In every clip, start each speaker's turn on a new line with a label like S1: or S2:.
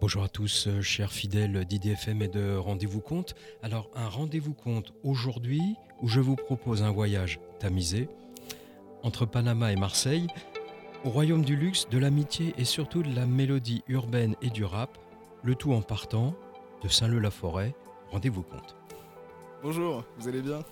S1: Bonjour à tous, chers fidèles d'IDFM et de Rendez-vous Compte. Alors, un Rendez-vous Compte aujourd'hui où je vous propose un voyage tamisé entre Panama et Marseille, au royaume du luxe, de l'amitié et surtout de la mélodie urbaine et du rap, le tout en partant de Saint-Leu-la-Forêt. Rendez-vous Compte.
S2: Bonjour, vous allez bien?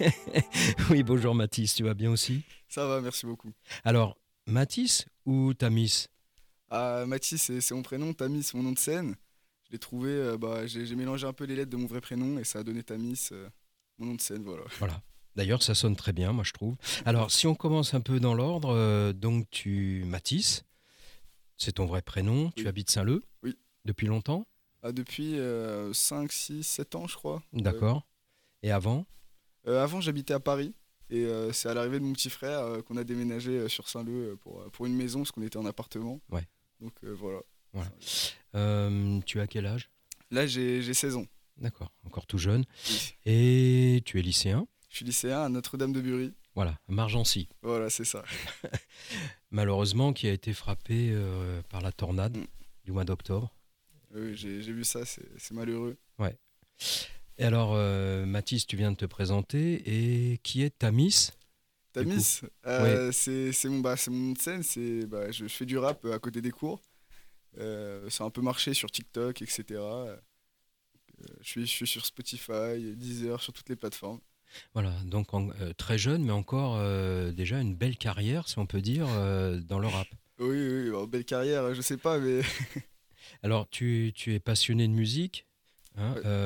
S1: Oui, bonjour Mathis, tu vas bien aussi?
S2: Ça va, merci beaucoup.
S1: Alors, Mathis ou Tamis?
S2: Ah, Mathis, c'est mon prénom, Tamis, c'est mon nom de scène. Je l'ai trouvé, j'ai mélangé un peu les lettres de mon vrai prénom et ça a donné Tamis, mon nom de scène, voilà.
S1: Voilà. D'ailleurs, ça sonne très bien, moi je trouve. Alors, si on commence un peu dans l'ordre, donc Mathis, c'est ton vrai prénom, tu
S2: Oui,
S1: habites Saint-Leu
S2: oui.
S1: depuis longtemps,
S2: Ah, depuis 5, 6, 7 ans, je crois. Ouais.
S1: d'accord. Et avant?
S2: Avant, j'habitais à Paris et c'est à l'arrivée de mon petit frère qu'on a déménagé sur Saint-Leu pour une maison parce qu'on était en appartement.
S1: Ouais,
S2: Donc voilà.
S1: voilà.
S2: Saint-Leu.
S1: Tu as quel âge?
S2: Là, j'ai 16 ans.
S1: D'accord, encore tout jeune.
S2: Oui.
S1: Et tu es lycéen?
S2: Je suis lycéen à Notre-Dame-de-Bury.
S1: Voilà, à Margency,
S2: Voilà, c'est ça.
S1: malheureusement, qui a été frappé par la tornade
S2: Mm.
S1: du mois d'octobre.
S2: Oui, j'ai vu ça, c'est malheureux.
S1: Ouais. Et alors, Mathis, tu viens de te présenter. Et qui est Tamis, du coup?
S2: Tamis,
S1: Oui.
S2: c'est mon nom de scène, je fais du rap à côté des cours. C'est un peu marché sur TikTok, etc. Je suis sur Spotify, Deezer, sur toutes les plateformes.
S1: Voilà, donc très jeune, mais encore déjà une belle carrière, si on peut dire, dans le rap.
S2: Oui, oui, bon, belle carrière, je sais pas, mais
S1: Alors, tu es passionné de musique, hein,
S2: ouais.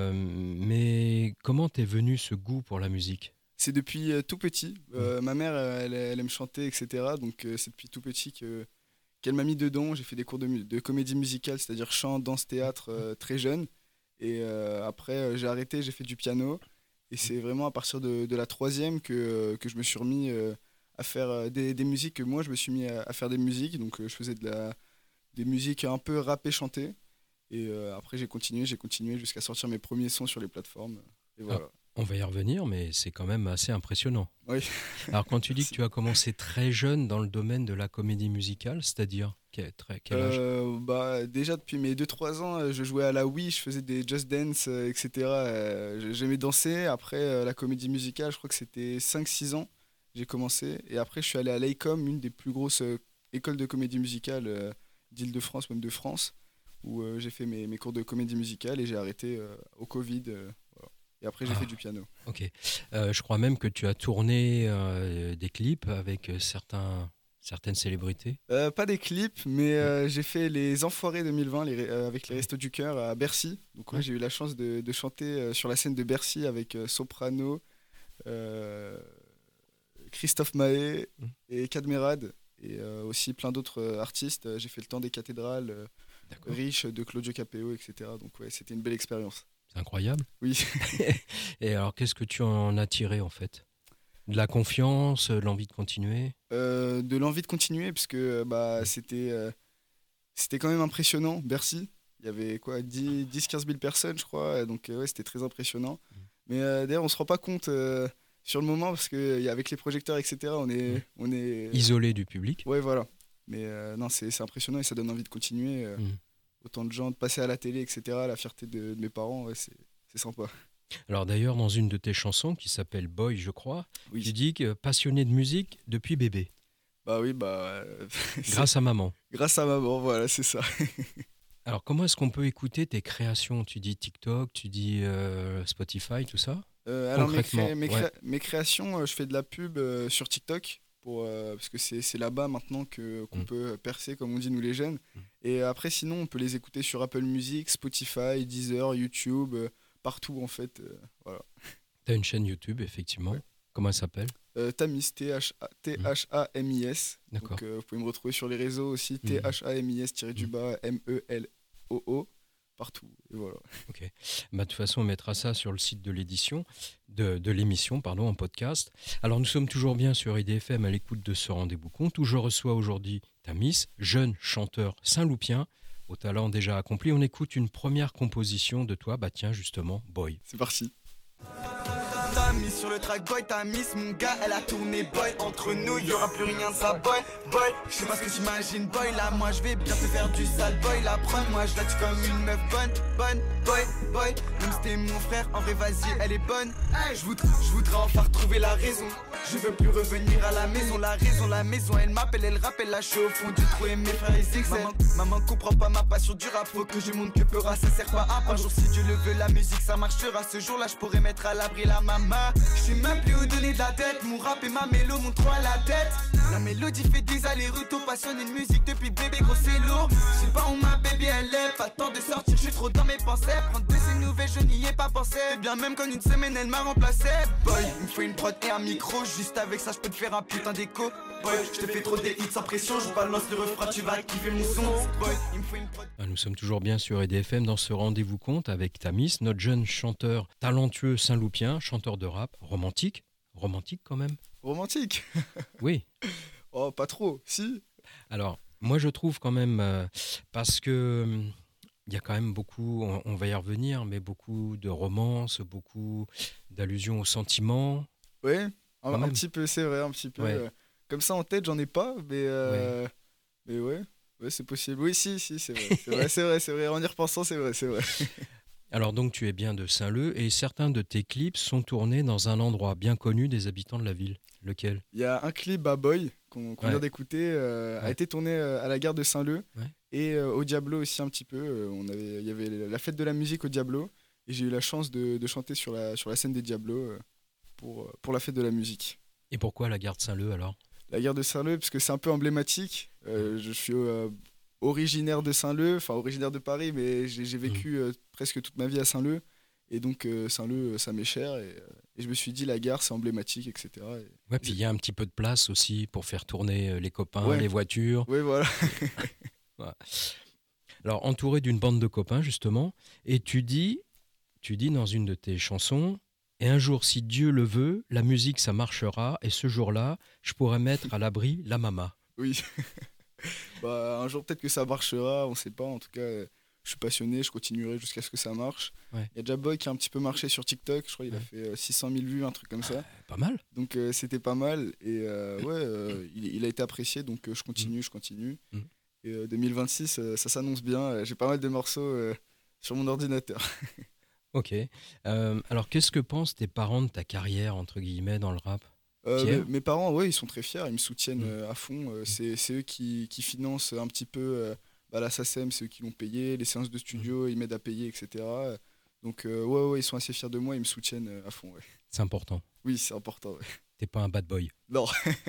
S1: mais comment t'es venu ce goût pour la musique?
S2: C'est depuis tout petit.
S1: Mm.
S2: Ma mère, elle aime chanter, etc. Donc c'est depuis tout petit qu'elle m'a mis dedans. J'ai fait des cours de comédie musicale, c'est-à-dire chant, danse, théâtre, très jeune. Et après, j'ai arrêté, j'ai fait du piano. Et c'est vraiment à partir de la troisième que je me suis remis à faire des musiques, que moi je me suis mis à faire des musiques. Donc je faisais des musiques un peu rappées, chantées. Et après j'ai continué jusqu'à sortir mes premiers sons sur les plateformes. Et
S1: Ah,
S2: voilà.
S1: on va y revenir, mais c'est quand même assez impressionnant.
S2: Oui,
S1: Alors, quand tu dis que
S2: merci.
S1: tu as commencé très jeune dans le domaine de la comédie musicale, c'est-à-dire quel âge?
S2: Déjà depuis mes 2 3 ans, je jouais à la Wii, je faisais des Just Dance, etc. J'aimais danser. Après, la comédie musicale, je crois que c'était 5 6 ans, j'ai commencé. Et après, je suis allé à l'EICOM, une des plus grosses écoles de comédie musicale d'Île-de-France, même de France, où j'ai fait mes cours de comédie musicale et j'ai arrêté au Covid. Voilà. Et après, j'ai fait
S1: Ah,
S2: du piano.
S1: ok. Je crois même que tu as tourné des clips avec certaines célébrités.
S2: Pas des clips, mais
S1: Mm.
S2: j'ai fait les Enfoirés 2020 avec les
S1: Ouais.
S2: Restos du Cœur à Bercy. Donc ouais,
S1: Ouais.
S2: j'ai eu la chance de chanter sur la scène de Bercy avec Soprano, euh, Christophe Mahé
S1: Mm.
S2: et Cadmerade. Et aussi plein d'autres artistes. J'ai fait le temps des cathédrales,
S1: D'accord.
S2: Riche de Claudio Capéo, etc. Donc ouais, c'était une belle expérience.
S1: C'est incroyable.
S2: Oui.
S1: Et alors, qu'est-ce que tu en as tiré en fait? De la confiance, de l'envie de continuer?
S2: De l'envie de continuer, parce que
S1: Mm.
S2: c'était quand même impressionnant, Bercy. Il y avait quoi, 10 15 000 personnes, je crois. Donc, ouais, c'était très impressionnant. Mais d'ailleurs, on se rend pas compte sur le moment, parce qu'avec les projecteurs, etc.,
S1: Mm.
S2: on est.
S1: Isolé du public?
S2: Ouais, voilà. Mais non, c'est impressionnant et ça donne envie de continuer.
S1: Mm.
S2: Autant de gens, de passer à la télé, etc., la fierté de mes parents, ouais, c'est sympa.
S1: Alors d'ailleurs, dans une de tes chansons qui s'appelle Boy, je crois, tu
S2: Oui.
S1: dis que passionné de musique depuis bébé,
S2: Bah oui, c'est
S1: grâce à maman.
S2: grâce à maman, voilà, c'est ça.
S1: Alors comment est-ce qu'on peut écouter tes créations? Tu dis TikTok, tu dis Spotify, tout ça?
S2: Alors
S1: Concrètement, ouais.
S2: mes créations, je fais de la pub sur TikTok parce que c'est là-bas maintenant qu'on
S1: Mm.
S2: peut percer, comme on dit nous les jeunes.
S1: Mm.
S2: Et après, sinon, on peut les écouter sur Apple Music, Spotify, Deezer, YouTube, partout en fait. Voilà.
S1: T'as une chaîne YouTube,
S2: Ouais.
S1: effectivement. Comment elle s'appelle?
S2: Tamis,
S1: Mm.
S2: T-H-A-M-I-S.
S1: D'accord.
S2: Donc vous pouvez me retrouver sur les réseaux aussi,
S1: Mm.
S2: T-H-A-M-I-S du
S1: Mm.
S2: bas M-E-L-O-O, partout. Et voilà.
S1: Ok. Bah, de toute façon, on mettra ça sur le site de l'édition, de l'émission, pardon, en podcast. Alors, nous sommes toujours bien sur IDFM à l'écoute de ce rendez-vous compte où je reçois aujourd'hui Tamis, jeune chanteur saint-loupien, au talent déjà accompli. On écoute une première composition de toi, bah tiens, justement, Boy.
S2: C'est parti.
S3: m'a mis sur le track boy, ta miss mon gars, elle a tourné boy. Entre nous, y'aura plus rien de ça boy, boy. Je sais pas ce que t'imagines boy, là moi je vais bien te faire du sale boy. La preuve, moi je la tue comme une meuf bonne, bonne, boy, boy. Même si t'es mon frère, en vrai vas-y, elle est bonne. Je voudrais enfin retrouver la raison. Je veux plus revenir à la maison, la maison, elle m'appelle, elle rappelle la chaud au fond du trou et mes frères ils s'excellent. Maman comprend pas ma passion du rap, faut que je montre que peur ça sert pas à pas. Un jour si Dieu le veut, la musique ça marchera. Ce jour-là je pourrais mettre à l'abri la maman. Je sais même plus où donner de la tête, mon rap et ma mélo montent trop à la tête. La mélodie fait des allers-retours, passionne une musique depuis bébé, gros c'est lourd. Je sais pas où ma baby elle est, pas le temps de sortir, je suis trop dans mes pensées. Prendre de ces nouvelles, je n'y ai pas pensé. Bien même qu'en une semaine elle m'a remplacé. Boy, il me faut une prod et un micro, juste avec ça je peux te faire un putain d'écho. Boy, je te fais trop des hits sans pression, je balance le refrain, tu vas kiffer mon son. Boy, il me faut une prod.
S1: Nous sommes toujours bien sur EDFM dans ce rendez-vous compte avec Tamis, notre jeune chanteur talentueux Saint-Loupien, chanteur de rap, romantique quand même.
S2: Romantique?
S1: Oui.
S2: Oh, pas trop, si.
S1: Alors, moi je trouve quand même, parce que il y a quand même beaucoup, on va y revenir, mais beaucoup de romances, beaucoup d'allusions aux sentiments.
S2: Ouais, un petit peu, c'est vrai, un petit peu.
S1: Ouais.
S2: Comme ça en tête, j'en ai pas, mais ouais, c'est possible. Oui, si, c'est vrai, c'est vrai. En y repensant, c'est vrai.
S1: Alors donc tu es bien de Saint-Leu et certains de tes clips sont tournés dans un endroit bien connu des habitants de la ville. Lequel?
S2: Il y a un clip Bad Boy qu'on vient d'écouter, a été tourné à la gare de Saint-Leu et au Diablo aussi un petit peu. Il y avait la fête de la musique au Diablo et j'ai eu la chance de chanter sur la scène des Diablos pour la fête de la musique.
S1: Et pourquoi la gare de Saint-Leu alors?
S2: La gare de Saint-Leu parce que c'est un peu emblématique. Je suis originaire de Saint-Leu, enfin originaire de Paris, mais j'ai vécu presque toute ma vie à Saint-Leu. Et donc Saint-Leu, ça m'est cher. Et je me suis dit, la gare, c'est emblématique, etc.
S1: Ouais, puis il y a un petit peu de place aussi pour faire tourner les copains, les voitures.
S2: Oui, voilà.
S1: Ouais. Alors, entouré d'une bande de copains, justement, et tu dis dans une de tes chansons, « Et un jour, si Dieu le veut, la musique, ça marchera, et ce jour-là, je pourrais mettre à l'abri la mama. »
S2: Oui. Un jour, peut-être que ça marchera, on ne sait pas. En tout cas, je suis passionné, je continuerai jusqu'à ce que ça marche.
S1: Ouais.
S2: Il y a déjà Boy qui a un petit peu marché sur TikTok, je crois qu'il a fait 600 000 vues, un truc comme ça.
S1: Pas mal.
S2: Donc c'était pas mal. Et il a été apprécié, donc je continue. Et 2026, ça s'annonce bien. J'ai pas mal de morceaux sur mon ordinateur.
S1: Ok. Alors, qu'est-ce que pensent tes parents de ta carrière, entre guillemets, dans le rap?
S2: Mes parents, ils sont très fiers, ils me soutiennent à fond. C'est eux qui financent un petit peu la SACEM, c'est eux qui l'ont payé, les séances de studio, ils m'aident à payer, etc. Donc, ils sont assez fiers de moi, ils me soutiennent à fond. Ouais.
S1: C'est important.
S2: Oui, c'est important. Ouais.
S1: T'es pas un bad boy.
S2: Non.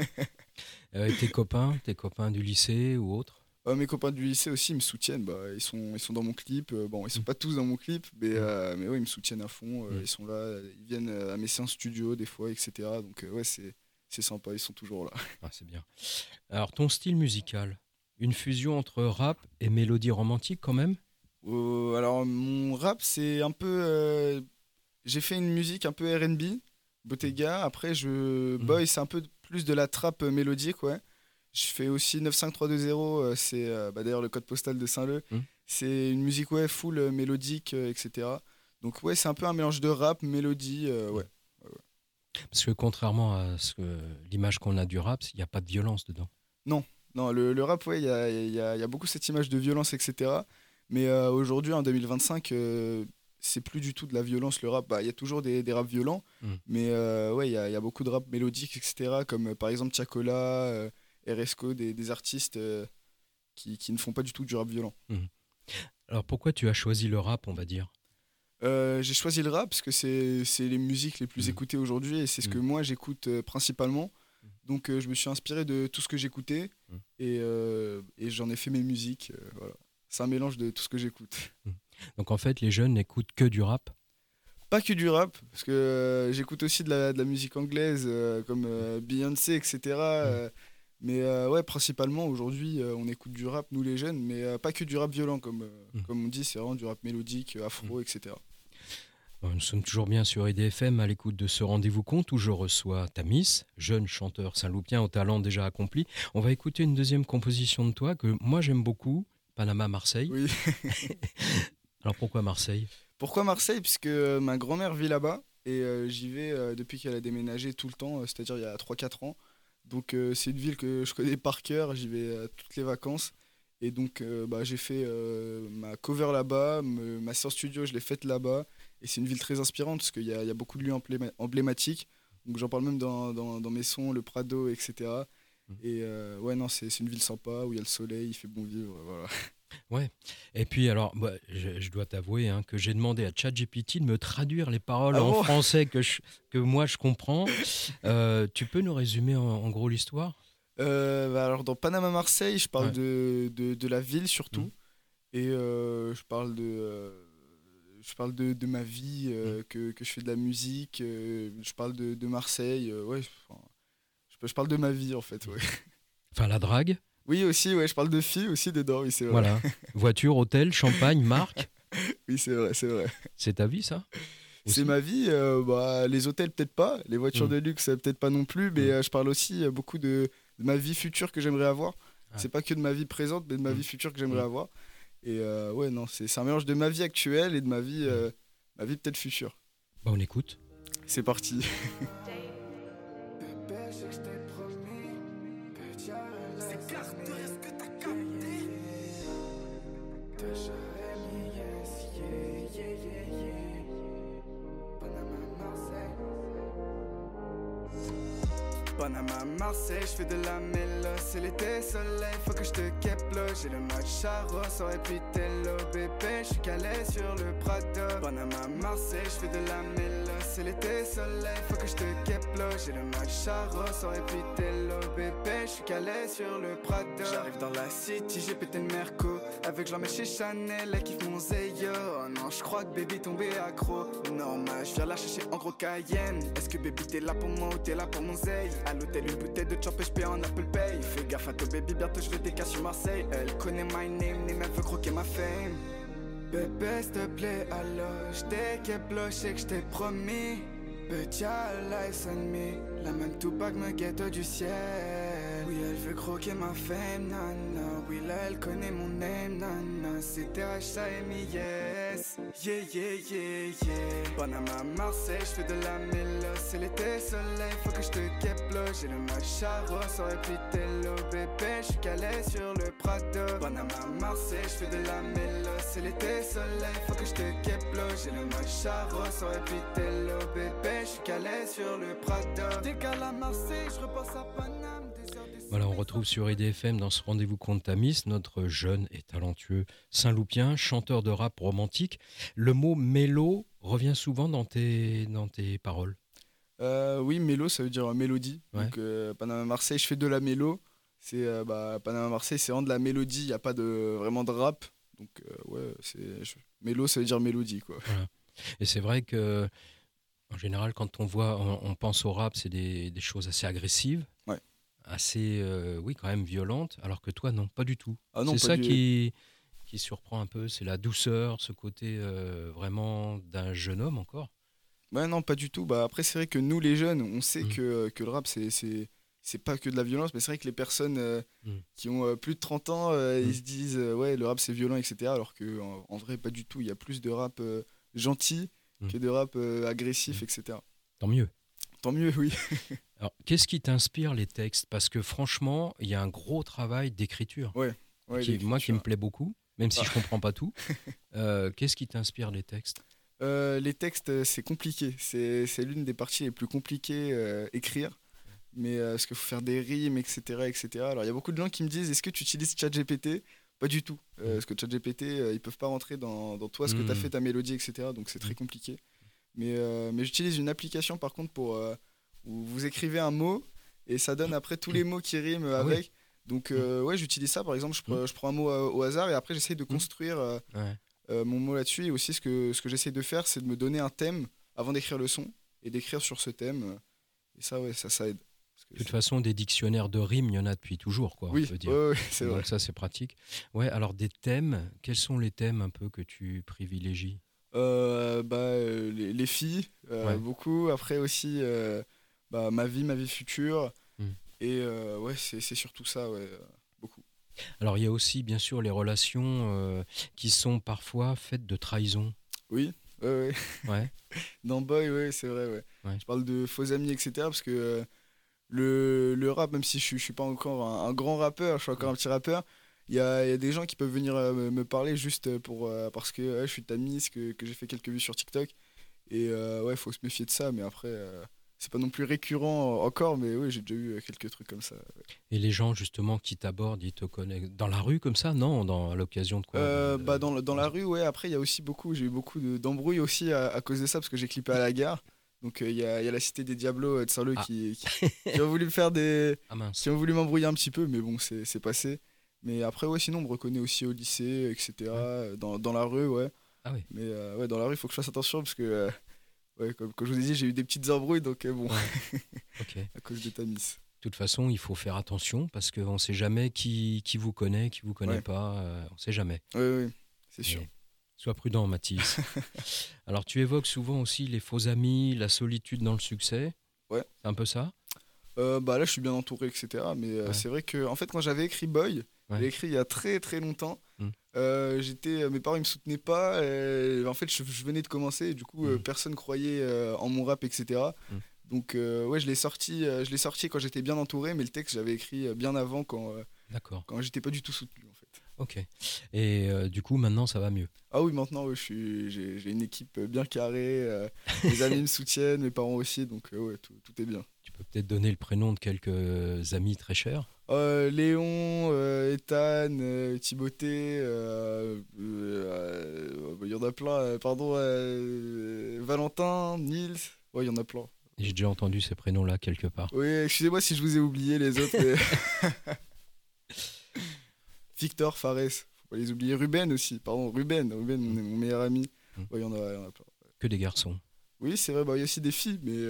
S1: Tes copains du lycée ou autres?
S2: Mes copains du lycée aussi me soutiennent. Ils sont dans mon clip. Ils sont pas tous dans mon clip, mais ils me soutiennent à fond. Ils sont là, ils viennent à mes séances studio des fois, etc. Donc c'est sympa, ils sont toujours là.
S1: Ah, c'est bien. Alors ton style musical, une fusion entre rap et mélodie romantique quand même?
S2: Alors mon rap, c'est un peu... j'ai fait une musique un peu R&B, Bottega. Après, Boy, c'est un peu plus de la trap mélodique, ouais. Je fais aussi 95320, c'est d'ailleurs le code postal de Saint-Leu. C'est une musique full mélodique, etc. Donc c'est un peu un mélange de rap, mélodie, ouais.
S1: Parce que contrairement à l'image qu'on a du rap, il n'y a pas de violence dedans.
S2: Non, le rap, il y a beaucoup cette image de violence, etc. Mais aujourd'hui, en 2025, c'est plus du tout de la violence, le rap. Il y a toujours des raps violents, mais il y a beaucoup de rap mélodique, etc. Comme par exemple Tiakola, RSCO, des artistes qui ne font pas du tout du rap violent.
S1: Alors pourquoi tu as choisi le rap, on va dire?
S2: J'ai choisi le rap parce que c'est les musiques les plus écoutées aujourd'hui et c'est ce que moi j'écoute principalement. Donc je me suis inspiré de tout ce que j'écoutais et j'en ai fait mes musiques. Voilà. C'est un mélange de tout ce que j'écoute.
S1: Donc en fait, les jeunes n'écoutent que du rap?
S2: Pas que du rap, parce que j'écoute aussi de la musique anglaise comme Beyoncé, etc. Mais principalement aujourd'hui, on écoute du rap, nous les jeunes, mais pas que du rap violent, comme on dit, c'est vraiment du rap mélodique, afro, etc.
S1: Nous sommes toujours bien sur EDFM à l'écoute de ce rendez-vous compte où je reçois Tamis, jeune chanteur saint-loupien au talent déjà accompli. On va écouter une deuxième composition de toi que moi j'aime beaucoup, Panama Marseille.
S2: Oui.
S1: Alors pourquoi Marseille?
S2: Pourquoi Marseille? Puisque ma grand-mère vit là-bas et j'y vais depuis qu'elle a déménagé tout le temps, c'est-à-dire il y a 3-4 ans. Donc c'est une ville que je connais par cœur, j'y vais toutes les vacances. Et donc j'ai fait ma cover là-bas, ma séance studio je l'ai faite là-bas. Et c'est une ville très inspirante parce qu'il y a beaucoup de lieux emblématiques. Donc j'en parle même dans mes sons, le Prado, etc. Et ouais, non, c'est une ville sympa où il y a le soleil, il fait bon vivre, voilà.
S1: Ouais. Et puis alors, je dois t'avouer que j'ai demandé à ChatGPT de me traduire les paroles
S2: Ah
S1: en
S2: bon
S1: français que moi je comprends. Tu peux nous résumer en gros l'histoire?
S2: Alors dans Panama Marseille, je parle
S1: Ouais.
S2: de la ville surtout. Et je parle de ma vie, que je fais de la musique. Je parle de Marseille. Ouais, enfin, je parle de ma vie en fait. Ouais.
S1: Enfin, la drague,
S2: Oui, aussi, ouais, je parle de filles aussi dedans, oui, c'est vrai.
S1: voilà. Voiture, hôtel, champagne, marque.
S2: Oui, c'est vrai, c'est vrai.
S1: C'est ta vie, ça?
S2: C'est
S1: Aussi.
S2: ma vie. Les hôtels, peut-être pas. Les voitures
S1: Mm.
S2: de luxe, peut-être pas non plus. Mais je parle aussi beaucoup de ma vie future que j'aimerais avoir.
S1: Ah.
S2: C'est pas que de ma vie présente, mais de ma
S1: Mm.
S2: vie future que j'aimerais
S1: Mm.
S2: avoir. Et ouais, non, c'est un mélange de ma vie actuelle et de ma vie peut-être future.
S1: Bah, on écoute.
S2: C'est parti.
S3: C'est Carter, est-ce que t'as capté? Panama, Marseille, je fais de la mélo, c'est l'été soleil, faut que je te capte là. J'ai le match à Ross, aurait pu tello, bébé, je suis calé sur le Prado. Panama, Marseille, je fais de la mélo, c'est l'été soleil, faut que je te capte là. J'ai le match à Ross, aurait pu tello, bébé, je suis calé sur le Prado. J'arrive dans la city, j'ai pété le merco, avec je l'emmène chez Chanel, elle kiffe mon Zeyo. Oh non, je crois que baby tombé accro, normal, je viens la chercher en gros Cayenne. Est-ce que baby t'es là pour moi ou t'es là pour mon Zey? À l'hôtel une bouteille de champ et je paye en Apple Pay. Fais gaffe à toi baby, bientôt je fais des cas sur Marseille. Elle connaît my name, ni même veut croquer ma fame. Bébé s'il te plaît, alors j't'ai qu'ébloché, je sais que j't'ai promis. Petit lies on me, la même Tupac me guette du ciel. Oui elle veut croquer ma fame, nana. Oui là elle connaît mon name, nana. C'était H.A.M.I. yes. Yeah yeah yeah yeah. Panama, Marseille, je fais de la mélo. C'est l'été soleil, faut que je te capte là. J'ai le match à Ross, aurait pu tello, bébé. Je suis calé sur le Prado. Panama, Marseille, je fais de la mélo. C'est l'été soleil, faut que je te capte là. J'ai le match à Ross, aurait pu tello, bébé. Je suis calé sur le Prado. Décale à Marseille, je repasse à Paname.
S1: Voilà, on retrouve sur IDFM dans ce rendez-vous compte Tamis notre jeune et talentueux Saint-Loupien, chanteur de rap romantique. Le mot mélo revient souvent dans tes paroles.
S2: Oui, mélo, ça veut dire mélodie.
S1: Ouais.
S2: Donc Panama Marseille, je fais de la mélo. C'est Panama Marseille, c'est vraiment de la mélodie. Il y a pas vraiment de rap. Donc ouais, mélo, ça veut dire mélodie quoi.
S1: Voilà. Et c'est vrai que en général, quand on pense au rap, c'est des choses assez agressives,
S2: Ouais.
S1: assez, oui, quand même violentes, alors que toi, non, pas du tout.
S2: Ah non,
S1: C'est
S2: pas
S1: ça
S2: du-
S1: qui surprend un peu, c'est la douceur, ce côté vraiment d'un jeune homme encore.
S2: Ouais, non, pas du tout. Bah, après, c'est vrai que nous, les jeunes, on sait
S1: Mm.
S2: que le rap, c'est pas que de la violence, mais c'est vrai que les personnes
S1: Mm.
S2: qui ont plus de 30 ans, ils se disent ouais, le rap, c'est violent, etc. Alors que en vrai, pas du tout. Il y a plus de rap gentil que de rap agressif, etc.
S1: Tant mieux.
S2: Tant mieux, oui.
S1: Alors, qu'est-ce qui t'inspire les textes? Parce que franchement, il y a un gros travail d'écriture,
S2: Ouais,
S1: moi qui
S2: l'écriture.
S1: me plaît beaucoup, même si
S2: Ah.
S1: je comprends pas tout. Qu'est-ce qui t'inspire les textes?
S2: Les textes, c'est compliqué. C'est l'une des parties les plus compliquées écrire. Mais parce qu'il faut faire des rimes, etc., etc. Alors, il y a beaucoup de gens qui me disent est-ce que tu utilises ChatGPT? Pas du tout. Parce que ChatGPT, ils peuvent pas rentrer dans toi, ce que tu as fait, ta mélodie, etc. Donc, c'est très compliqué. Mais j'utilise une application, par contre, où vous écrivez un mot et ça donne après tous les mots qui riment
S1: Ah oui.
S2: avec. Donc, ouais, j'utilise ça. Par exemple, je prends un mot au hasard et après, j'essaye de construire
S1: Ouais.
S2: mon mot là-dessus. Et aussi, ce que j'essaie de faire, c'est de me donner un thème avant d'écrire le son et d'écrire sur ce thème. Et ça, ouais, ça aide. Parce que
S1: De toute façon, des dictionnaires de rimes, il y en a depuis toujours, quoi,
S2: oui,
S1: on peut dire.
S2: ouais, c'est vrai.
S1: Donc ça, c'est pratique. Ouais, alors des thèmes, quels sont les thèmes un peu que tu privilégies?
S2: Les filles,
S1: Ouais.
S2: beaucoup. Après aussi, ma vie future.
S1: Mm.
S2: Et ouais, c'est surtout ça, ouais, beaucoup.
S1: Alors il y a aussi, bien sûr, les relations qui sont parfois faites de trahison.
S2: Oui, Ouais.
S1: Ouais.
S2: Dans Boy, ouais, c'est vrai, ouais.
S1: Ouais.
S2: Je parle de faux amis, etc. Parce que le rap, même si je suis pas encore un grand rappeur, je suis encore un petit rappeur, il y a des gens qui peuvent venir me parler juste parce que je suis Tamis, que j'ai fait quelques vues sur TikTok. Et ouais, faut se méfier de ça, mais après, c'est pas non plus récurrent encore, mais oui, j'ai déjà eu quelques trucs comme ça. Ouais.
S1: Et les gens, justement, qui t'abordent, ils te connaissent dans la rue comme ça? Non, à l'occasion de quoi?
S2: Bah dans la rue, ouais, après, il y a aussi j'ai eu beaucoup d'embrouilles aussi à cause de ça, parce que j'ai clippé à la gare. Donc il y a la cité des Diablos de Saint-Leu
S1: Ah.
S2: qui ont voulu me faire
S1: Ah mince.
S2: qui ont voulu m'embrouiller un petit peu, mais bon, c'est passé. Mais après, ouais, sinon, on me reconnaît aussi au lycée, etc. Dans la rue, ouais.
S1: Ah oui.
S2: Mais ouais, dans la rue, il faut que je fasse attention parce que, ouais, comme je vous ai dit, j'ai eu des petites embrouilles, donc bon,
S1: Ok.
S2: à cause de Tamis.
S1: De toute façon, il faut faire attention parce qu'on ne sait jamais qui vous connaît, qui vous connaît
S2: Ouais.
S1: pas. On ne sait jamais.
S2: Oui, c'est sûr.
S1: Mais sois prudent, Mathis. Alors, tu évoques souvent aussi les faux amis, la solitude dans le succès.
S2: Ouais.
S1: C'est un peu ça?
S2: Bah là, je suis bien entouré, etc. Mais
S1: Ouais.
S2: c'est vrai que, en fait, quand j'avais écrit Boy,
S1: Ouais.
S2: j'ai écrit il y a très très longtemps.
S1: Mm.
S2: Mes parents ils me soutenaient pas. En fait, je venais de commencer. Et du coup, personne croyait en mon rap, etc.
S1: Mm.
S2: Donc, ouais, je l'ai sorti quand j'étais bien entouré. Mais le texte, j'avais écrit bien avant
S1: D'accord.
S2: quand j'étais pas du tout soutenu, en fait.
S1: Ok. Et du coup, maintenant, ça va mieux.
S2: Ah oui, maintenant, ouais, j'ai une équipe bien carrée. Mes amis me soutiennent, mes parents aussi. Donc, ouais, tout est bien.
S1: Tu peux peut-être donner le prénom de quelques amis très chers.
S2: Léon, Ethan, Timothée, il y en a plein, pardon, Valentin, Nils, ouais, il y en a plein.
S1: J'ai déjà entendu ces prénoms-là quelque part.
S2: Oui, excusez-moi si je vous ai oublié les autres. Mais... Victor, Fares, faut pas les oublier. Ruben aussi, pardon, Ruben, mon meilleur ami. Ouais, il y en a plein.
S1: Que des garçons.
S2: Oui, c'est vrai, bah, il y a aussi des filles, mais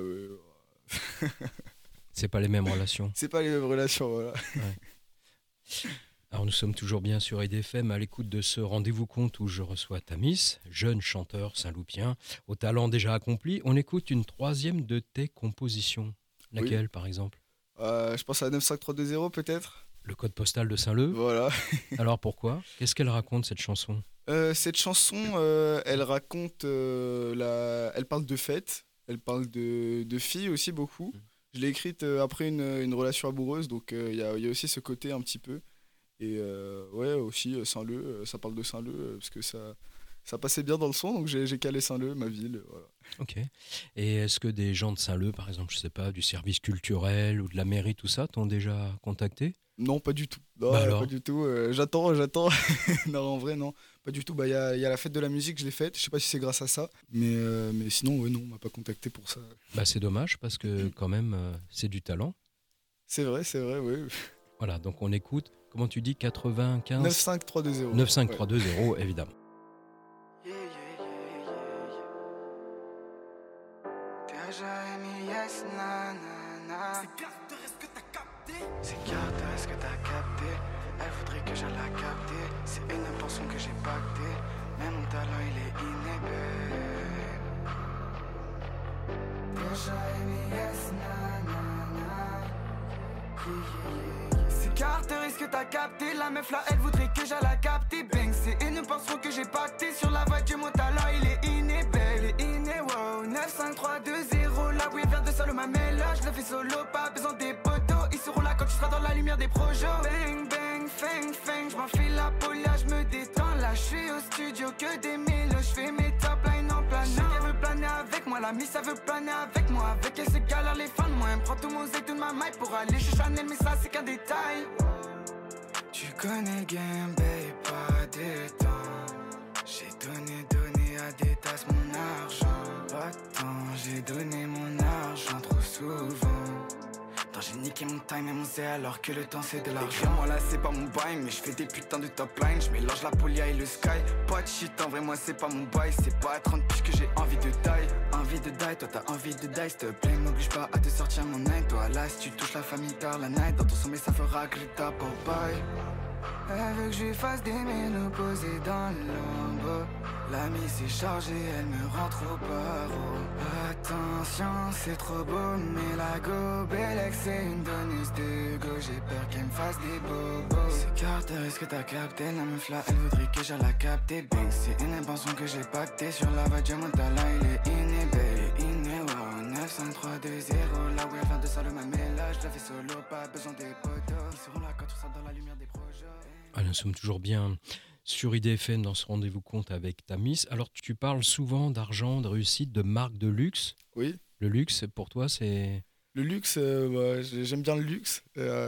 S1: C'est pas les mêmes relations.
S2: c'est pas les mêmes relations, voilà.
S1: Alors nous sommes toujours bien sur EDFM à l'écoute de ce rendez-vous compte où je reçois Tamis, jeune chanteur saint-loupien, au talent déjà accompli. On écoute une troisième de tes compositions. Laquelle par exemple?
S2: Je pense à 95320 peut-être.
S1: Le code postal de Saint-Leu.
S2: Voilà.
S1: Alors pourquoi? Qu'est-ce qu'elle raconte cette chanson?
S2: Cette chanson, elle raconte, elle parle de fêtes, elle parle de filles aussi beaucoup. Je l'ai écrite après une relation amoureuse, donc il y a aussi ce côté un petit peu. Et ouais, aussi Saint-Leu, ça parle de Saint-Leu, parce que ça passait bien dans le son, donc j'ai calé Saint-Leu, ma ville. Voilà.
S1: Ok. Et est-ce que des gens de Saint-Leu, par exemple, je sais pas, du service culturel ou de la mairie, tout ça, t'ont déjà contacté?
S2: Non, pas du tout. Non,
S1: Bah alors
S2: pas du tout. J'attends. Non, en vrai, non. Pas du tout. Bah, il y a la fête de la musique, je l'ai faite. Je sais pas si c'est grâce à ça. Mais sinon, ouais, non, on m'a pas contacté pour ça.
S1: Bah, c'est dommage parce que quand même, c'est du talent.
S2: C'est vrai, oui.
S1: Voilà, donc on écoute, comment tu dis, 95
S2: 95320.
S1: 95320, évidemment.
S3: C'est Carter, est-ce que t'as capté? Elle voudrait que j'aille la capter. C'est une portion que j'ai pactée. Mais mon talent il est inhibé. C'est Carter, est-ce que t'as capté? La meuf là, elle voudrait que j'aille la capter. Bang, c'est une portion que j'ai pactée. Sur la voiture, mon talent il est inhibé. Il est inhibé, wow. 95320. La oui, elle vient de solo, ma mélange. Je le fais solo, pas besoin des poteaux. Ils seront là quand tu seras dans la lumière des projets. Bang, bang, fang, fang. Je m'enfile la polia, je me détends. Là, je suis au studio, que des mélos. Je fais mes top lines en planant. Elle veut planer avec moi, la miss, elle veut planer avec moi. Avec elle, c'est galère, les fans de moi. Elle me prend tout mon zé, toute ma maille pour aller chez Chanel, mais ça, c'est qu'un détail. Tu connais le game, babe, pas des temps. J'ai donné à des tasses mon argent. Pas de temps, j'ai donné mon argent trop souvent. J'ai niqué mon time et mon zé alors que le temps c'est de l'argent. Moi là c'est pas mon bail mais je fais des putains de top line. Je mélange la polia et le sky. Pas de shit en vrai moi c'est pas mon bail. C'est pas à 30 piges que j'ai envie de die. Envie de die, toi t'as envie de die. S'il te plaît m'oblige pas à te sortir mon night. Toi là si tu touches la famille tard la night. Dans ton sommeil ça fera grita pour bye. Elle veut que je lui fasse des menus posés dans le lambeau. L'amie s'est chargée, elle me rend trop paro. Attention, c'est trop beau, mais la go Bellec, c'est une donneuse de go. J'ai peur qu'elle me fasse des bobos. C'est Carter, est-ce que t'as capté? La meuf là, elle voudrait que j'aille la capter. Bang, c'est une invention que j'ai pactée. Sur la voie, mon talent, il est inhibé. Inné, wow, 95320. Là où elle vient de ça, le même mélange. Je la fais solo, pas besoin des potos. Ils seront là quand tu seras dans la lumière des projets.
S1: Ah, nous sommes toujours bien sur IDFM dans ce rendez-vous compte avec Tamis. Alors, tu parles souvent d'argent, de réussite, de marque de luxe.
S2: Oui.
S1: Le luxe, pour toi, c'est...
S2: Le luxe, j'aime bien le luxe.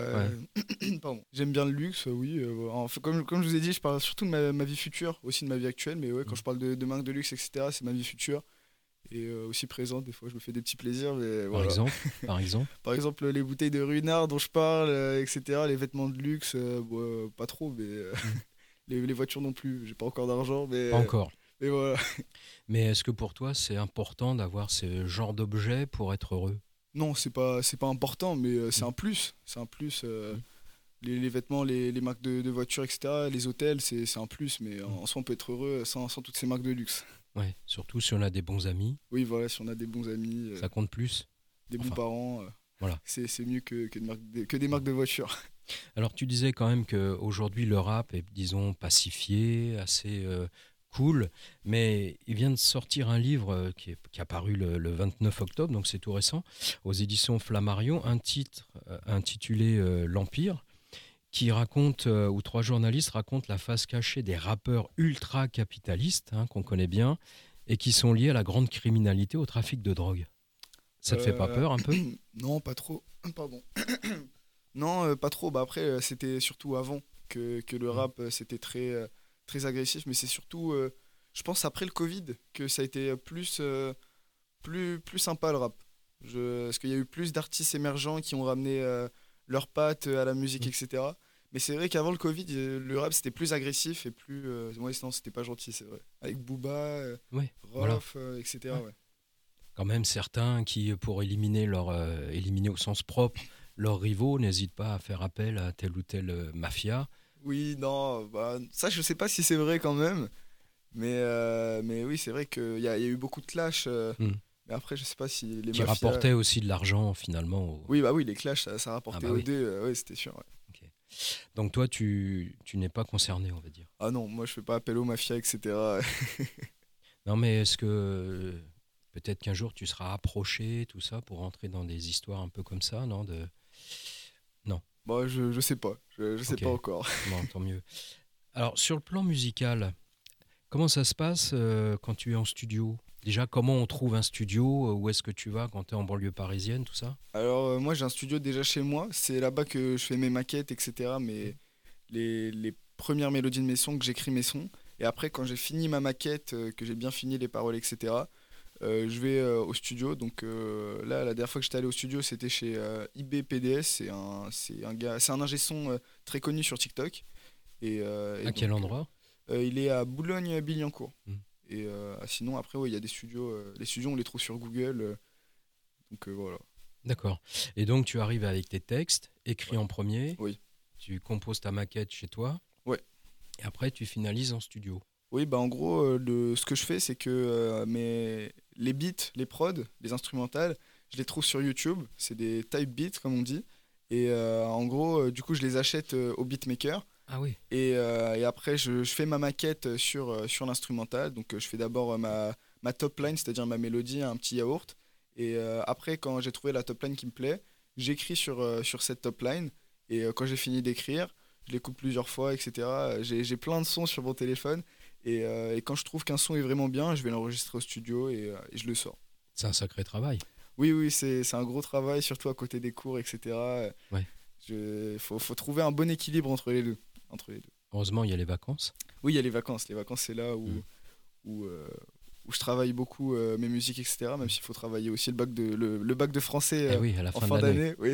S2: Pardon. J'aime bien le luxe, oui. Comme je vous ai dit, je parle surtout de ma vie future, aussi de ma vie actuelle. Mais ouais, quand je parle de marque de luxe, etc., c'est ma vie future. Et aussi présente, des fois, je me fais des petits plaisirs. Mais
S1: Par
S2: voilà.
S1: exemple
S2: Par exemple, les bouteilles de Ruinart dont je parle, etc., les vêtements de luxe, pas trop, mais les voitures non plus. J'ai pas encore d'argent, mais...
S1: Pas encore.
S2: Mais voilà.
S1: Mais est-ce que pour toi, c'est important d'avoir ce genre d'objet pour être heureux?
S2: Non, c'est pas important, mais c'est un plus. C'est un plus. Les vêtements, les marques de voitures, etc., les hôtels, c'est un plus. Mais en soi, on peut être heureux sans toutes ces marques de luxe.
S1: Ouais, surtout si on a des bons amis.
S2: Oui, voilà, si on a des bons amis,
S1: Ça compte plus.
S2: des bons parents,
S1: voilà.
S2: c'est mieux que des marques de voitures.
S1: Alors, tu disais quand même qu'aujourd'hui, le rap est, disons, pacifié, assez cool. Mais il vient de sortir un livre qui est paru le 29 octobre, donc c'est tout récent, aux éditions Flammarion, un titre intitulé L'Empire, qui raconte, où 3 journalistes racontent la face cachée des rappeurs ultra-capitalistes, qu'on connaît bien, et qui sont liés à la grande criminalité, au trafic de drogue. Ça te fait pas peur un peu?
S2: Non, pas trop. Pardon. Non, pas trop. Bah, après, c'était surtout avant que le rap, c'était très agressif. Mais c'est surtout, je pense, après le Covid, que ça a été plus sympa le rap. Parce qu'il y a eu plus d'artistes émergents qui ont ramené leurs pattes à la musique, etc. Mais c'est vrai qu'avant le Covid, le rap c'était plus agressif et plus. Ouais, non, c'était pas gentil, c'est vrai. Avec Booba, Rof, etc.
S1: Ouais.
S2: Ouais.
S1: Quand même, certains qui, pour éliminer au sens propre leurs rivaux, n'hésitent pas à faire appel à telle ou telle mafia.
S2: Oui, non, bah, ça je sais pas si c'est vrai quand même. Mais oui, c'est vrai qu'il y a eu beaucoup de clashs. Mais après, je sais pas si les
S1: qui
S2: mafias...
S1: rapportaient aussi de l'argent finalement.
S2: Oui, bah oui, les clashs, ça rapportait aux deux. Ouais, c'était sûr. Ouais.
S1: Okay. Donc toi, tu n'es pas concerné, on va dire.
S2: Ah non, moi je fais pas appel aux mafias, etc.
S1: Non, mais est-ce que peut-être qu'un jour tu seras approché, tout ça, pour rentrer dans des histoires un peu comme ça, non? Non.
S2: Bon, je sais pas. Je sais pas encore.
S1: Bon, tant mieux. Alors, sur le plan musical, comment ça se passe quand tu es en studio? Déjà, comment on trouve un studio? Où est-ce que tu vas quand tu es en banlieue parisienne, tout ça?
S2: Alors, moi, j'ai un studio déjà chez moi. C'est là-bas que je fais mes maquettes, etc. Mais les premières mélodies de mes sons, que j'écris mes sons. Et après, quand j'ai fini ma maquette, que j'ai bien fini les paroles, etc., je vais au studio. Donc là, la dernière fois que j'étais allé au studio, c'était chez IBPDS. C'est un ingé son très connu sur TikTok.
S1: À quel endroit?
S2: Il est à Boulogne-Billancourt. Et sinon, après, il y a des studios. Les studios, on les trouve sur Google. Donc voilà.
S1: D'accord. Et donc, tu arrives avec tes textes, écrits en premier.
S2: Oui.
S1: Tu composes ta maquette chez toi.
S2: Ouais.
S1: Et après, tu finalises en studio.
S2: Oui, bah en gros, ce que je fais, c'est que les beats, les prods, les instrumentales, je les trouve sur YouTube. C'est des type beats, comme on dit. Et en gros, du coup, je les achète au beatmaker.
S1: Ah oui.
S2: Et après, je fais ma maquette sur l'instrumental. Donc, je fais d'abord ma top line, c'est-à-dire ma mélodie, un petit yaourt. Et après, quand j'ai trouvé la top line qui me plaît, j'écris sur cette top line. Et quand j'ai fini d'écrire, je les coupe plusieurs fois, etc. J'ai plein de sons sur mon téléphone. Et quand je trouve qu'un son est vraiment bien, je vais l'enregistrer au studio et je le sors.
S1: C'est un sacré travail.
S2: Oui, c'est un gros travail, surtout à côté des cours, etc.
S1: Ouais.
S2: Faut trouver un bon équilibre entre les deux.
S1: Heureusement, il y a les vacances.
S2: Oui, il y a les vacances. Les vacances, c'est là où je travaille beaucoup mes musiques, etc. Même s'il faut travailler aussi le bac de français
S1: à la
S2: en fin d'année. Oui.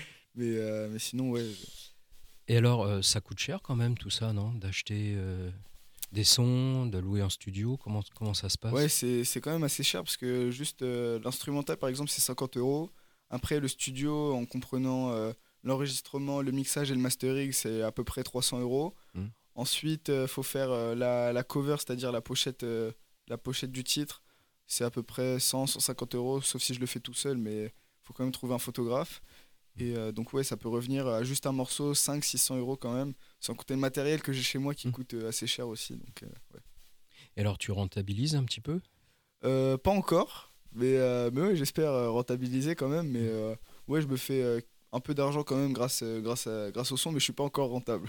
S2: mais sinon, ouais.
S1: Et alors, ça coûte cher quand même tout ça, non? D'acheter des sons, de louer un studio, comment ça se passe?
S2: Ouais, c'est quand même assez cher parce que juste l'instrumental, par exemple, c'est 50 €. Après, le studio, en comprenant l'enregistrement, le mixage et le mastering, c'est à peu près 300 €. Ensuite, il faut faire la cover, c'est-à-dire la pochette du titre. C'est à peu près 100-150 €, sauf si je le fais tout seul, mais il faut quand même trouver un photographe. Et donc ouais, ça peut revenir à juste un morceau, 500-600 € quand même, sans compter le matériel que j'ai chez moi qui coûte assez cher aussi. Donc, ouais.
S1: Et alors tu rentabilises un petit peu ?
S2: Pas encore, mais ouais, j'espère rentabiliser quand même. Mais ouais, je me fais un peu d'argent quand même grâce au son, mais je suis pas encore rentable.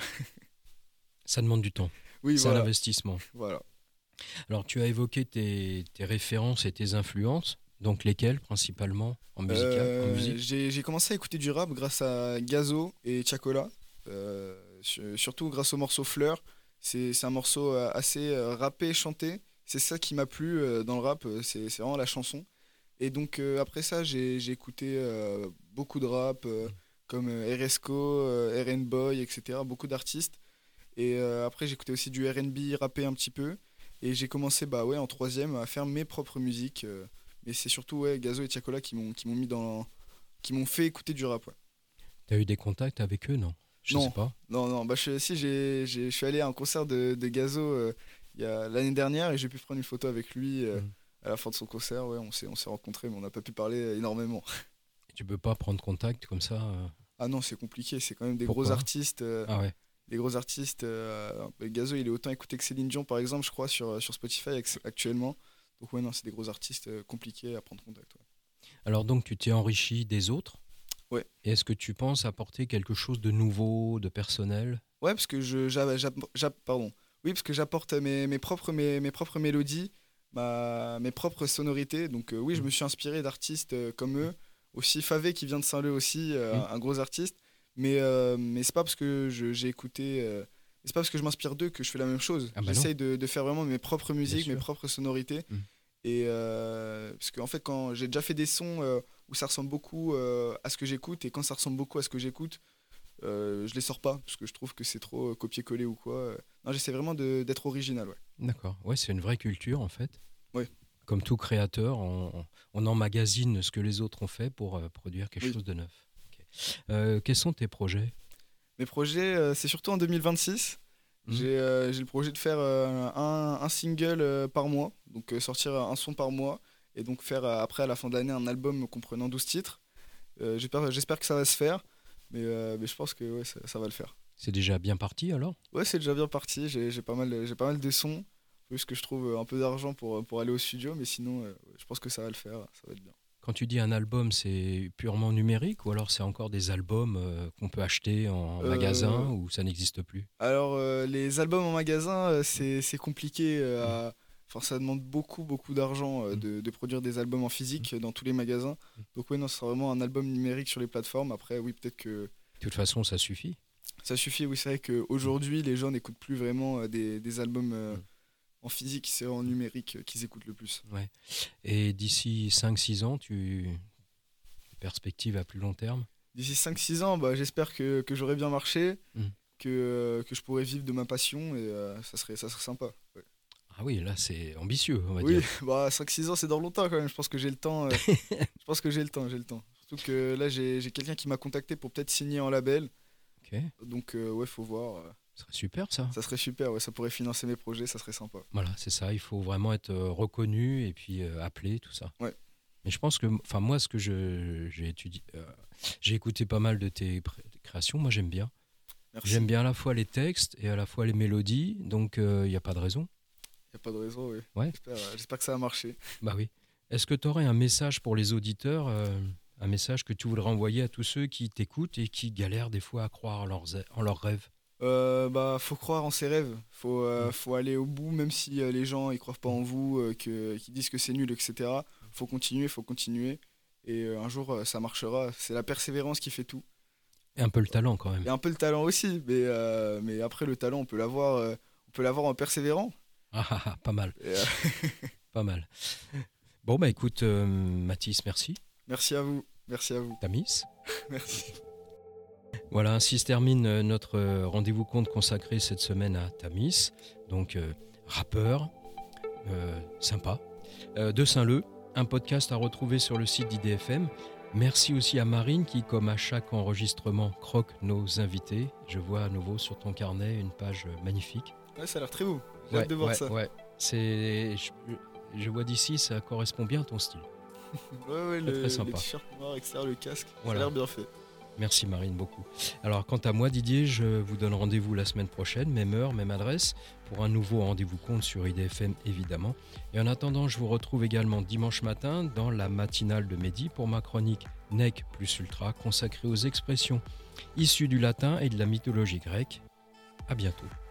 S1: Ça demande du temps.
S2: Oui,
S1: C'est
S2: voilà.
S1: un investissement.
S2: Voilà.
S1: Alors tu as évoqué tes références et tes influences, donc lesquelles principalement en musique ?
S2: J'ai commencé à écouter du rap grâce à Gazo et Tiakola, surtout grâce au morceau Fleur. C'est un morceau assez rappé, chanté. C'est ça qui m'a plu dans le rap, c'est vraiment la chanson. Et donc après ça, j'ai écouté beaucoup de rap, comme RSCO, RN Boy, etc. Beaucoup d'artistes. Et après, j'ai écouté aussi du R&B rappé un petit peu. Et j'ai commencé en troisième à faire mes propres musiques. Mais c'est surtout Gazo et Tiakola qui m'ont fait écouter du rap. Ouais.
S1: Tu as eu des contacts avec eux, non ? Je sais pas.
S2: Non. Je suis allé à un concert de Gazo l'année dernière et j'ai pu prendre une photo avec lui à la fin de son concert. Ouais, on s'est rencontrés, mais on n'a pas pu parler énormément.
S1: Et tu peux pas prendre contact comme ça
S2: Ah non, c'est compliqué. C'est quand même des
S1: Pourquoi ?
S2: gros artistes.
S1: Ah ouais.
S2: Les gros artistes, Gazo, il est autant écouté que Céline Dion, par exemple, je crois, sur Spotify actuellement. Donc ouais, non, c'est des gros artistes compliqués à prendre contact. Ouais.
S1: Alors donc tu t'es enrichi des autres ?
S2: Ouais.
S1: Et est-ce que tu penses apporter quelque chose de nouveau, de personnel ?
S2: Ouais, parce que parce que j'apporte mes propres mélodies, mes propres sonorités. Donc oui, je me suis inspiré d'artistes comme eux, aussi Favé qui vient de Saint-Leu aussi, un gros artiste. Mais c'est pas parce que j'ai écouté, c'est pas parce que je m'inspire d'eux que je fais la même chose. J'essaye de faire vraiment mes propres musiques, mes propres sonorités. Et parce qu'en fait, quand j'ai déjà fait des sons où ça ressemble beaucoup à ce que j'écoute, et quand ça ressemble beaucoup à ce que j'écoute, je les sors pas parce que je trouve que c'est trop copier-coller ou quoi. Non, j'essaie vraiment d'être original. Ouais.
S1: D'accord. Ouais, c'est une vraie culture en fait.
S2: Ouais.
S1: Comme tout créateur, on emmagasine ce que les autres ont fait pour produire quelque chose de neuf. Quels sont tes projets ?
S2: Mes projets, c'est surtout en 2026. J'ai le projet de faire un single par mois, donc sortir un son par mois, et donc faire après à la fin de l'année un album comprenant 12 titres. J'espère que ça va se faire, mais je pense que ouais, ça va le faire.
S1: C'est déjà bien parti alors ?
S2: Ouais, c'est déjà bien parti, j'ai pas mal de sons, juste que je trouve un peu d'argent pour aller au studio, mais sinon je pense que ça va le faire, ça va être bien.
S1: Quand tu dis un album, c'est purement numérique ou alors c'est encore des albums qu'on peut acheter en magasin ou ça n'existe plus ?
S2: Alors les albums en magasin, c'est compliqué. Enfin, ça demande beaucoup d'argent de produire des albums en physique dans tous les magasins. Donc oui, non, ce sera vraiment un album numérique sur les plateformes. Après, oui, peut-être que...
S1: De toute façon, ça suffit.
S2: Ça suffit, oui, c'est vrai qu'aujourd'hui, les gens n'écoutent plus vraiment des albums... en physique, c'est en numérique qu'ils écoutent le plus.
S1: Ouais. Et d'ici 5-6 ans, perspective à plus long terme ?
S2: D'ici 5-6 ans, j'espère que j'aurai bien marché, que je pourrai vivre de ma passion et ça serait sympa. Ouais.
S1: Ah oui, là c'est ambitieux, on va
S2: dire. Oui, 5-6 ans c'est dans longtemps quand même, je pense que j'ai le temps. J'ai le temps. Surtout que là j'ai quelqu'un qui m'a contacté pour peut-être signer en label.
S1: Okay.
S2: Donc ouais, faut voir.
S1: Ça serait super ça.
S2: Ça serait super, ouais, ça pourrait financer mes projets, ça serait sympa.
S1: Voilà, c'est ça, il faut vraiment être reconnu et puis appelé, tout ça.
S2: Ouais.
S1: Mais je pense que, moi, ce que j'ai étudié, j'ai écouté pas mal de tes créations, moi j'aime bien.
S2: Merci.
S1: J'aime bien à la fois les textes et à la fois les mélodies, donc il n'y a pas de raison.
S2: Il n'y a pas de raison, oui.
S1: Ouais.
S2: J'espère que ça va marcher.
S1: Bah oui. Est-ce que tu aurais un message pour les auditeurs, un message que tu voudrais envoyer à tous ceux qui t'écoutent et qui galèrent des fois à croire en leurs rêves ?
S2: Faut croire en ses rêves, faut aller au bout, même si les gens ils croient pas en vous, qu'ils disent que c'est nul, etc. Faut continuer, et un jour ça marchera. C'est la persévérance qui fait tout.
S1: Et un peu le talent quand même.
S2: Et un peu le talent aussi, mais après le talent on peut l'avoir en persévérant.
S1: Pas mal. Pas mal. Bon bah écoute Mathis, merci.
S2: Merci à vous.
S1: Tamis.
S2: Merci.
S1: Voilà, ainsi se termine notre rendez-vous compte consacré cette semaine à Tamis, donc rappeur, sympa, de Saint-Leu, un podcast à retrouver sur le site d'IDFM. Merci aussi à Marine qui, comme à chaque enregistrement, croque nos invités. Je vois à nouveau sur ton carnet une page magnifique.
S2: Ouais, ça a l'air très beau. J'ai hâte de voir ça.
S1: Ouais. Je vois d'ici, ça correspond bien à ton style.
S2: Ouais,
S1: très sympa.
S2: les t-shirts noirs, etc., le casque,
S1: Voilà.
S2: ça a l'air bien fait.
S1: Merci Marine, beaucoup. Alors quant à moi Didier, je vous donne rendez-vous la semaine prochaine, même heure, même adresse, pour un nouveau rendez-vous compte sur IDFM évidemment. Et en attendant, je vous retrouve également dimanche matin dans la matinale de Mehdi pour ma chronique Nec plus Ultra consacrée aux expressions issues du latin et de la mythologie grecque. À bientôt.